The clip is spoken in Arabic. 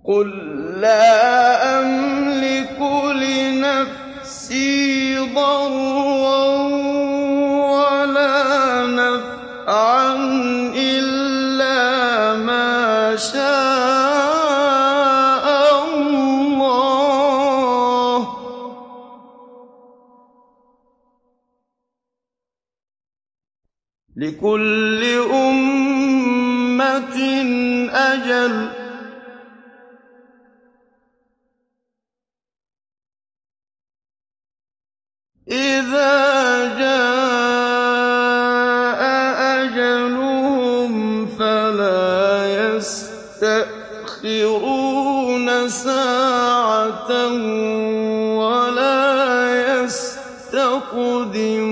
قُل لَّا أَمْلِكُ لِنَفْسِي ضَرًّا وَلَا نَفْعًا إِلَّا مَا شَاءَ اللَّهُ ۗ لِكُلِّ أُمَّةٍ أَجَلٌ ۖ إِذَا جَاءَ أَجَلُهُمْ فَلَا يَسْتَأْخِرُونَ سَاعَةً ۖ وَلَا يَسْتَقْدِمُونَ